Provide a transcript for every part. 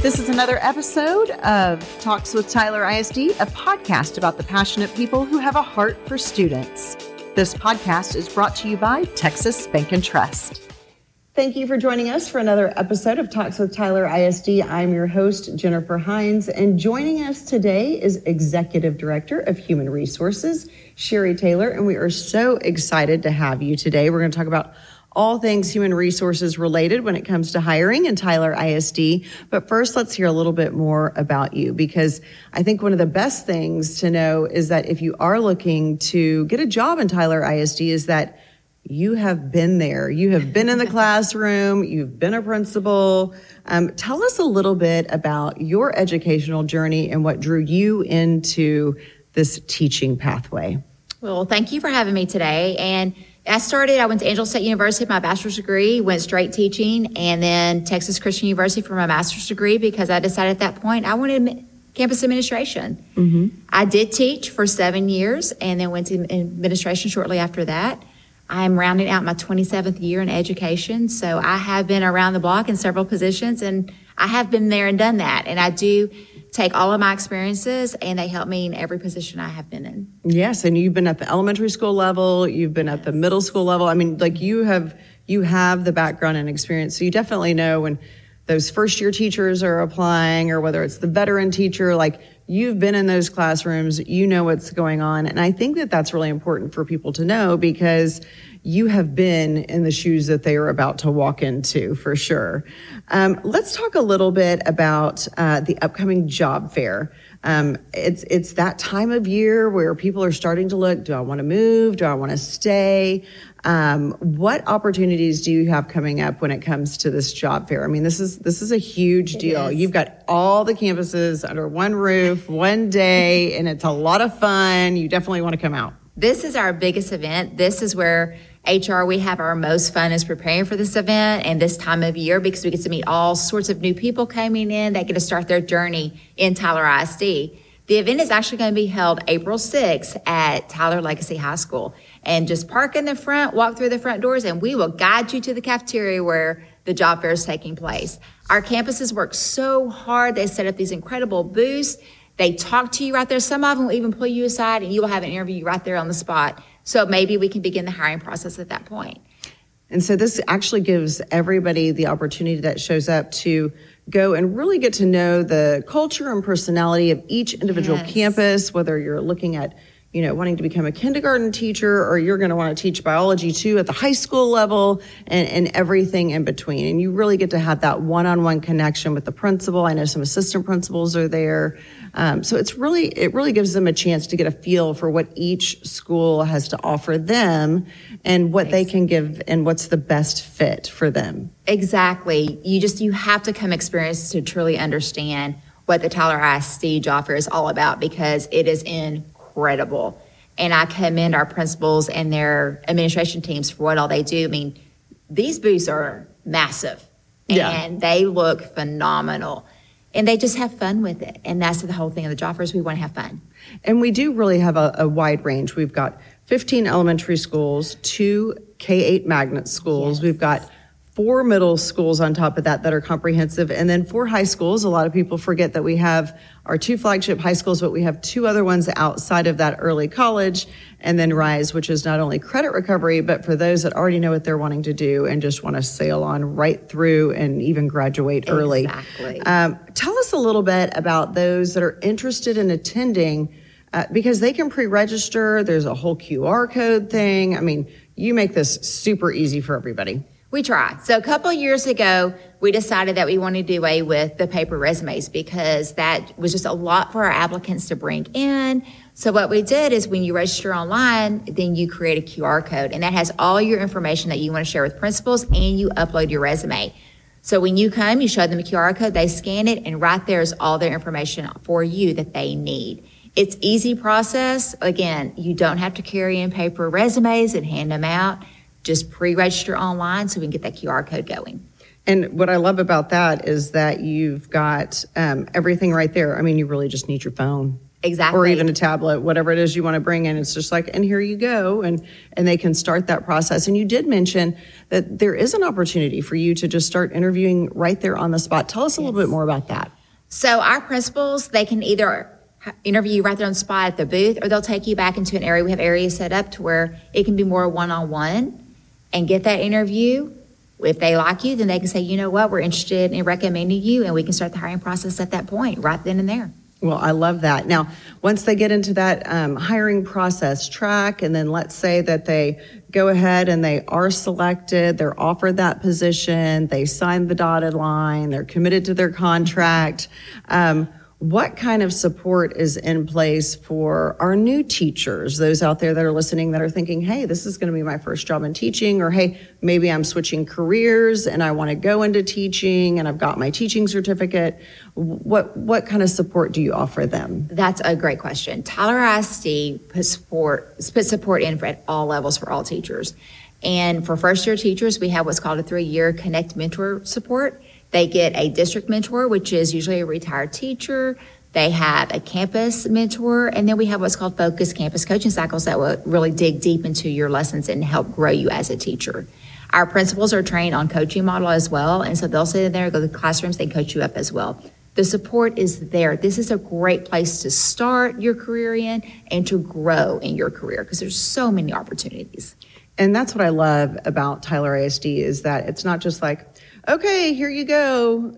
This is another episode of Talks with Tyler ISD, a podcast about the passionate people who have a heart for students. This podcast is brought to you by Texas Bank and Trust. Thank you for joining us for another episode of Talks with Tyler ISD. I'm your host, Jennifer Hines, and joining us today is Executive Director of Human Resources, Sherry Taylor, and we are so excited to have you today. We're going to talk about all things human resources related when it comes to hiring in Tyler ISD. But first, let's hear a little bit more about you, because I think one of the best things to know is that if you are looking to get a job in Tyler ISD is that you have been there. You have been in the classroom. You've been a principal. Tell us a little bit about your educational journey and what drew you into this teaching pathway. Well, thank you for having me today. And I went to Angelo State University for my bachelor's degree, went straight teaching, and then Texas Christian University for my master's degree because I decided at that point I wanted campus administration. Mm-hmm. I did teach for 7 years and then went to administration shortly after that. I'm rounding out my 27th year in education, so I have been around the block in several positions, and I have been there and done that. And I do take all of my experiences, and they help me in every position I have been in. Yes, and you've been at the elementary school level, you've been at the middle school level. I mean, like you have the background and experience, so you definitely know when those first-year teachers are applying, or whether it's the veteran teacher, like you've been in those classrooms, you know what's going on. And I think that that's really important for people to know because you have been in the shoes that they are about to walk into, for sure. Let's talk a little bit about the upcoming job fair. It's that time of year where people are starting to look, do I want to move? Do I want to stay? What opportunities do you have coming up when it comes to this job fair? I mean, this is a huge deal. You've got all the campuses under one roof, one day, and it's a lot of fun. You definitely want to come out. This is our biggest event. This is where we have our most fun is preparing for this event and this time of year because we get to meet all sorts of new people coming in that get to start their journey in Tyler ISD. The event is actually going to be held April 6th at Tyler Legacy High School. And just park in the front, walk through the front doors, and we will guide you to the cafeteria where the job fair is taking place. Our campuses work so hard. They set up these incredible booths. They talk to you right there. Some of them will even pull you aside, and you will have an interview right there on the spot. So maybe we can begin the hiring process at that point. And so this actually gives everybody the opportunity that shows up to go and really get to know the culture and personality of each individual campus, whether you're looking at, wanting to become a kindergarten teacher, or you're going to want to teach biology too at the high school level and everything in between. And you really get to have that one-on-one connection with the principal. I know some assistant principals are there. So it really gives them a chance to get a feel for what each school has to offer them and what they can give and what's the best fit for them. Exactly. You have to come experience to truly understand what the Tyler ISD job fair is all about because it is incredible. And I commend our principals and their administration teams for what all they do. I mean, these booths are massive and they look phenomenal. And they just have fun with it. And that's the whole thing of the job fair is we want to have fun. And we do really have a wide range. We've got 15 elementary schools, 2 K-8 magnet schools. Yes. We've got 4 middle schools on top of that are comprehensive, and then 4 high schools. A lot of people forget that we have our 2 flagship high schools, but we have 2 other ones outside of that, early college, and then RISE, which is not only credit recovery, but for those that already know what they're wanting to do and just want to sail on right through and even graduate early. Exactly. Tell us a little bit about those that are interested in attending, because they can pre-register. There's a whole QR code thing. I mean, you make this super easy for everybody. We try. So a couple of years ago, we decided that we wanted to do away with the paper resumes because that was just a lot for our applicants to bring in. So what we did is when you register online, then you create a QR code, and that has all your information that you want to share with principals, and you upload your resume. So when you come, you show them a QR code, they scan it, and right there is all their information for you that they need. It's easy process. Again, you don't have to carry in paper resumes and hand them out. Just pre-register online so we can get that QR code going. And what I love about that is that you've got everything right there. I mean, you really just need your phone. Exactly. Or even a tablet, whatever it is you want to bring in. It's just like, and here you go. And they can start that process. And you did mention that there is an opportunity for you to just start interviewing right there on the spot. Tell us a little bit more about that. So our principals, they can either interview you right there on the spot at the booth, or they'll take you back into an area. We have areas set up to where it can be more one-on-one and get that interview. If they like you, then they can say, you know what, we're interested in recommending you, and we can start the hiring process at that point, right then and there. Well, I love that. Now, once they get into that hiring process track, and then let's say that they go ahead and they are selected, they're offered that position, they sign the dotted line, they're committed to their contract, what kind of support is in place for our new teachers, those out there that are listening that are thinking, hey, this is going to be my first job in teaching, or hey, maybe I'm switching careers and I want to go into teaching and I've got my teaching certificate. What kind of support do you offer them? That's a great question. Tyler ISD puts support in at all levels for all teachers. And for first-year teachers, we have what's called a 3-year Connect Mentor support. They get a district mentor, which is usually a retired teacher. They have a campus mentor, and then we have what's called focused campus coaching cycles that will really dig deep into your lessons and help grow you as a teacher. Our principals are trained on coaching model as well, and so they'll sit in there, go to the classrooms, they coach you up as well. The support is there. This is a great place to start your career in and to grow in your career because there's so many opportunities. And that's what I love about Tyler ISD is that it's not just like, okay, here you go,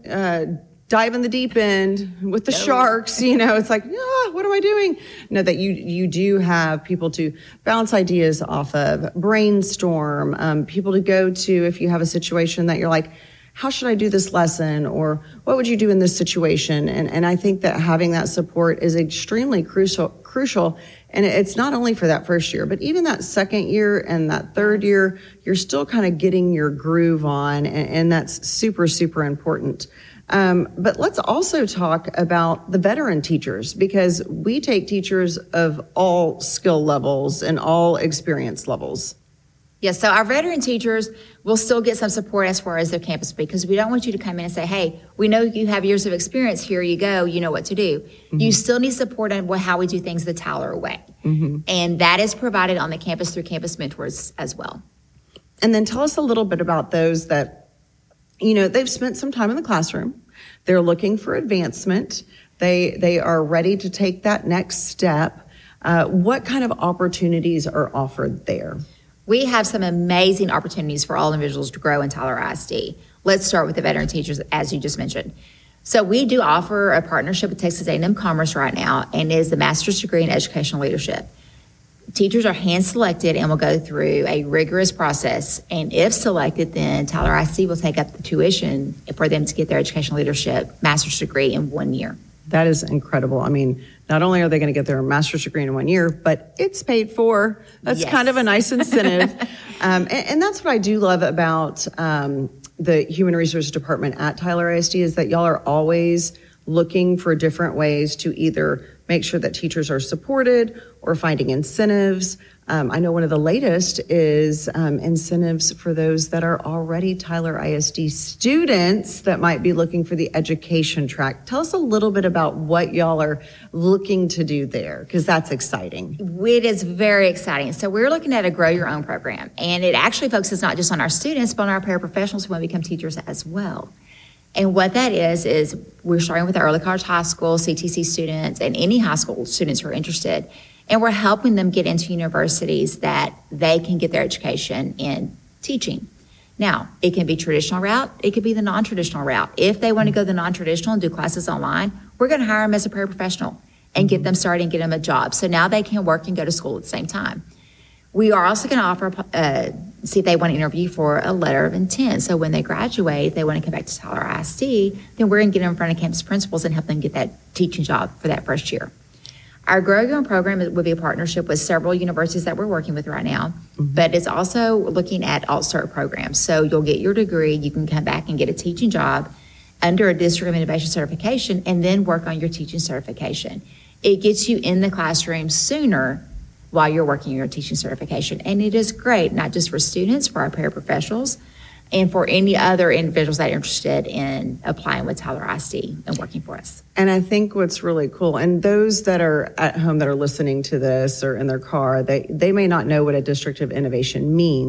dive in the deep end with the sharks. It's like, what am I doing? No, that you do have people to bounce ideas off of, brainstorm, people to go to if you have a situation that you're like, how should I do this lesson? Or what would you do in this situation? And I think that having that support is extremely crucial. And it's not only for that first year, but even that second year and that third year, you're still kind of getting your groove on. And that's super, super important. But let's also talk about the veteran teachers, because we take teachers of all skill levels and all experience levels. Yes, so our veteran teachers will still get some support as far as their campus, because we don't want you to come in and say, hey, we know you have years of experience, here you go, you know what to do. Mm-hmm. You still need support on how we do things the Tyler way. Mm-hmm. And that is provided on the campus through campus mentors as well. And then tell us a little bit about those that, they've spent some time in the classroom, they're looking for advancement, they are ready to take that next step. What kind of opportunities are offered there? We have some amazing opportunities for all individuals to grow in Tyler ISD. Let's start with the veteran teachers, as you just mentioned. So we do offer a partnership with Texas A&M Commerce right now, and it is the master's degree in educational leadership. Teachers are hand-selected and will go through a rigorous process, and if selected, then Tyler ISD will take up the tuition for them to get their educational leadership master's degree in 1 year. That is incredible. I mean, not only are they going to get their master's degree in 1 year, but it's paid for. That's kind of a nice incentive. And that's what I do love about the Human Resources Department at Tyler ISD is that y'all are always looking for different ways to either make sure that teachers are supported or finding incentives. I know one of the latest is incentives for those that are already Tyler ISD students that might be looking for the education track. Tell us a little bit about what y'all are looking to do there, because that's exciting. It is very exciting. So we're looking at a Grow Your Own program, and it actually focuses not just on our students, but on our paraprofessionals who want to become teachers as well. And what that is we're starting with the early college high school, CTC students, and any high school students who are interested. And we're helping them get into universities that they can get their education in teaching. Now, it can be traditional route. It could be the non-traditional route. If they want to go the non-traditional and do classes online, we're going to hire them as a paraprofessional and get them started and get them a job. So now they can work and go to school at the same time. We are also going to offer, see if they want to interview for a letter of intent. So when they graduate, they want to come back to Tyler ISD, then we're going to get them in front of campus principals and help them get that teaching job for that first year. Our Grow Your Own program will be a partnership with several universities that we're working with right now, but it's also looking at alt-cert programs. So you'll get your degree, you can come back and get a teaching job under a district of innovation certification and then work on your teaching certification. It gets you in the classroom sooner while you're working your teaching certification. And it is great, not just for students, for our paraprofessionals, and for any other individuals that are interested in applying with Tyler ISD and working for us. And I think what's really cool, and those that are at home that are listening to this or in their car, they may not know what a district of innovation means.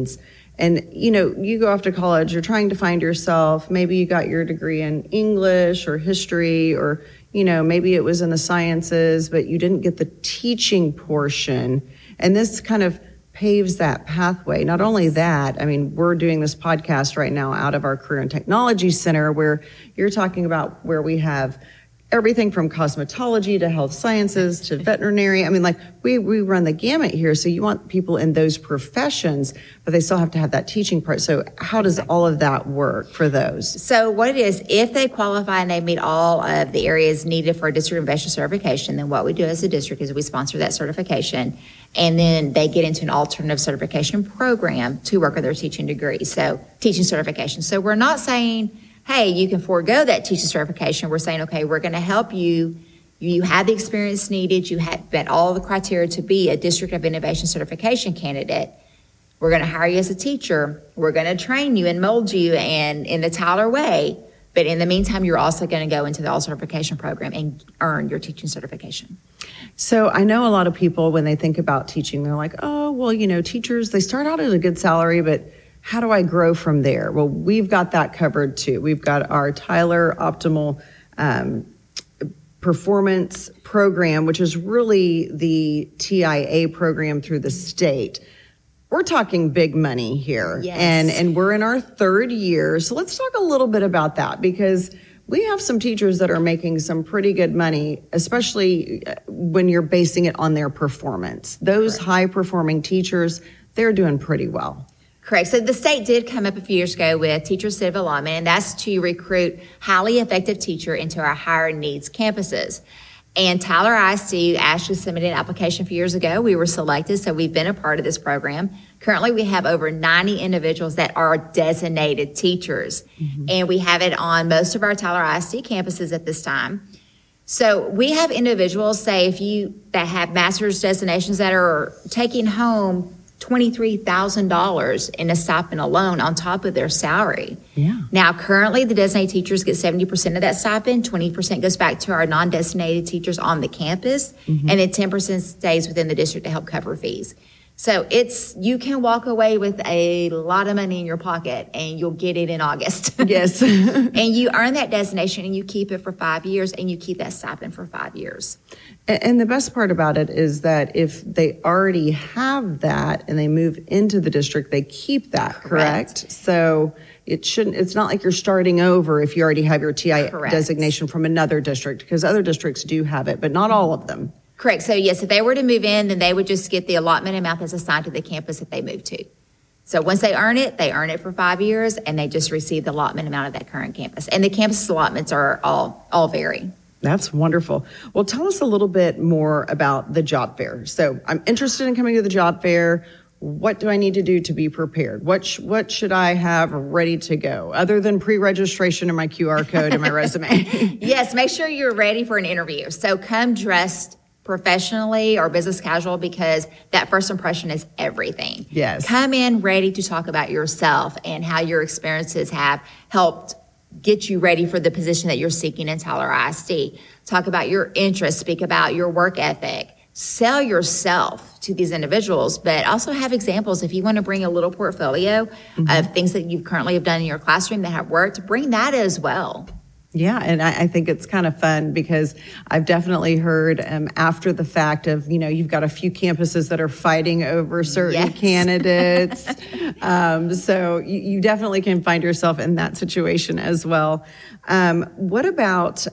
And, you go off to college, you're trying to find yourself. Maybe you got your degree in English or history, or, maybe it was in the sciences, but you didn't get the teaching portion. And this kind of paves that pathway. Not only that, we're doing this podcast right now out of our Career and Technology Center, where you're talking about where we have everything from cosmetology to health sciences to veterinary. We run the gamut here. So you want people in those professions, but they still have to have that teaching part. So how does all of that work for those? So what it is, if they qualify and they meet all of the areas needed for a district innovation certification, then what we do as a district is we sponsor that certification, and then they get into an alternative certification program to work on their teaching degree. So teaching certification. So we're not saying, hey, you can forego that teaching certification. We're saying, okay, we're going to help you. You have the experience needed. You have met all the criteria to be a District of Innovation certification candidate. We're going to hire you as a teacher. We're going to train you and mold you and in the Tyler way. But in the meantime, you're also going to go into the all certification program and earn your teaching certification. So I know a lot of people, when they think about teaching, they're like, oh, well, teachers, they start out at a good salary, but how do I grow from there? Well, we've got that covered too. We've got our Tyler Optimal Performance Program, which is really the TIA program through the state. We're talking big money here. Yes. And we're in our third year. So let's talk a little bit about that, because we have some teachers that are making some pretty good money, especially when you're basing it on their performance. Those high-performing teachers, they're doing pretty well. Correct. So the state did come up a few years ago with Teacher Incentive Allotment, and that's to recruit highly effective teacher into our higher needs campuses. And Tyler ISD actually submitted an application a few years ago. We were selected, so we've been a part of this program. Currently, we have over 90 individuals that are designated teachers, and we have it on most of our Tyler ISD campuses at this time. So we have individuals, say, that have master's designations that are taking home $23,000 in a stipend alone on top of their salary. Yeah. Now, currently, the designated teachers get 70% of that stipend. 20% goes back to our non-designated teachers on the campus, and then 10% stays within the district to help cover fees. So you can walk away with a lot of money in your pocket, and you'll get it in August. Yes. And you earn that designation, and you keep it for 5 years, and you keep that stipend for 5 years. And the best part about it is that if they already have that and they move into the district, they keep that, correct? So it's not like you're starting over if you already have your TI designation from another district, because other districts do have it, but not all of them. Correct. So yes, if they were to move in, then they would just get the allotment amount that's assigned to the campus that they move to. So once they earn it for 5 years, and they just receive the allotment amount of that current campus. And the campus allotments are all vary. That's wonderful. Well, tell us a little bit more about the job fair. So I'm interested in coming to the job fair. What do I need to do to be prepared? What should I have ready to go, other than pre-registration and my QR code and my resume? Yes, make sure you're ready for an interview. So come dressed professionally or business casual, because that first impression is everything. Yes. Come in ready to talk about yourself and how your experiences have helped get you ready for the position that you're seeking in Tyler ISD. Talk about your interests, speak about your work ethic, sell yourself to these individuals, but also have examples. If you want to bring a little portfolio of things that you currently have done in your classroom that have worked, bring that as well. Yeah, and I think it's kind of fun, because I've definitely heard after the fact of, you've got a few campuses that are fighting over certain candidates. So you definitely can find yourself in that situation as well. What about,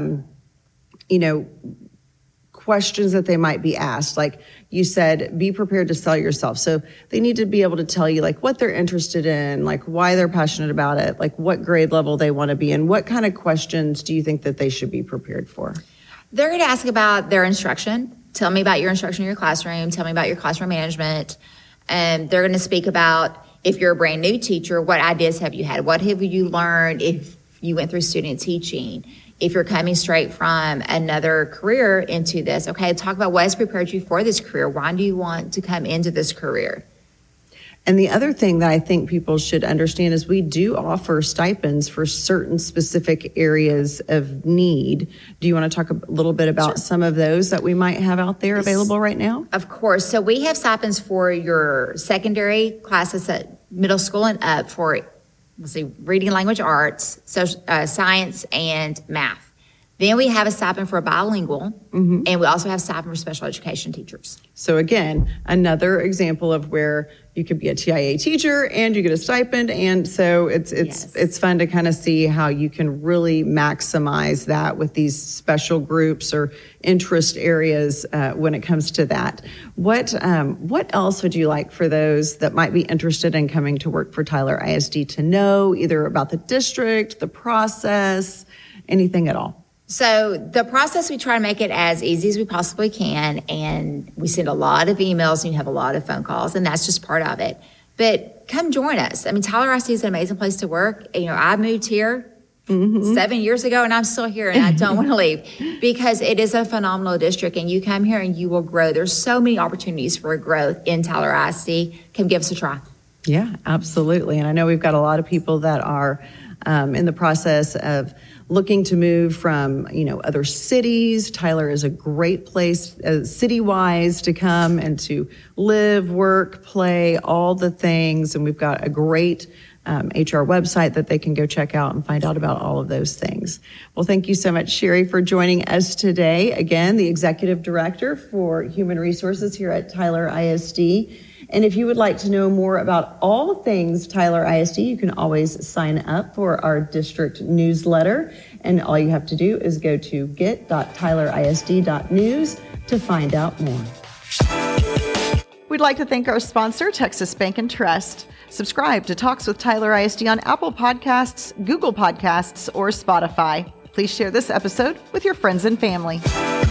questions that they might be asked? Like you said, be prepared to sell yourself. So they need to be able to tell you what they're interested in, why they're passionate about it, what grade level they want to be in. What kind of questions do you think that they should be prepared for? They're going to ask about their instruction. Tell me about your instruction in your classroom. Tell me about your classroom management. And they're going to speak about, if you're a brand new teacher, what ideas have you had? What have you learned if you went through student teaching? If you're coming straight from another career into this, okay, talk about what has prepared you for this career. Why do you want to come into this career? And the other thing that I think people should understand is we do offer stipends for certain specific areas of need. Do you want to talk a little bit about some of those that we might have out there available right now? Of course. So we have stipends for your secondary classes middle school and up for, reading language arts, science, and math. Then we have a stipend for a bilingual, and we also have stipend for special education teachers. So again, another example of where you could be a TIA teacher and you get a stipend, and so it's fun to kind of see how you can really maximize that with these special groups or interest areas when it comes to that. What else would you like for those that might be interested in coming to work for Tyler ISD to know, either about the district, the process, anything at all? So the process, we try to make it as easy as we possibly can, and we send a lot of emails and you have a lot of phone calls, and that's just part of it. But come join us. I mean, Tyler ISD is an amazing place to work. I moved here 7 years ago, and I'm still here, and I don't want to leave because it is a phenomenal district, and you come here and you will grow. There's so many opportunities for growth in Tyler ISD. Come give us a try. Yeah, absolutely. And I know we've got a lot of people that are in the process of looking to move from, other cities. Tyler is a great place city-wise to come and to live, work, play, all the things. And we've got a great HR website that they can go check out and find out about all of those things. Well, thank you so much, Sherry, for joining us today. Again, the Executive Director for Human Resources here at Tyler ISD. And if you would like to know more about all things Tyler ISD, you can always sign up for our district newsletter. And all you have to do is go to get.tylerisd.news to find out more. We'd like to thank our sponsor, Texas Bank and Trust. Subscribe to Talks with Tyler ISD on Apple Podcasts, Google Podcasts, or Spotify. Please share this episode with your friends and family.